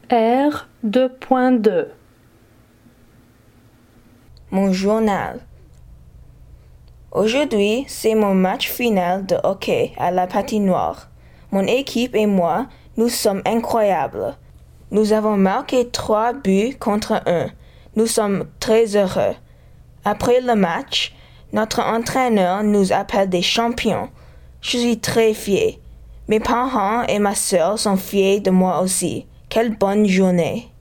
R2.2 Mon journal. Aujourd'hui, c'est mon match final de hockey à la patinoire. Mon équipe et moi, nous sommes incroyables. Nous avons marqué 3 buts contre 1. Nous sommes très heureux. Après le match, notre entraîneur nous appelle des champions. Je suis très fier. Mes parents et ma sœur sont fiers de moi aussi. Quelle bonne journée!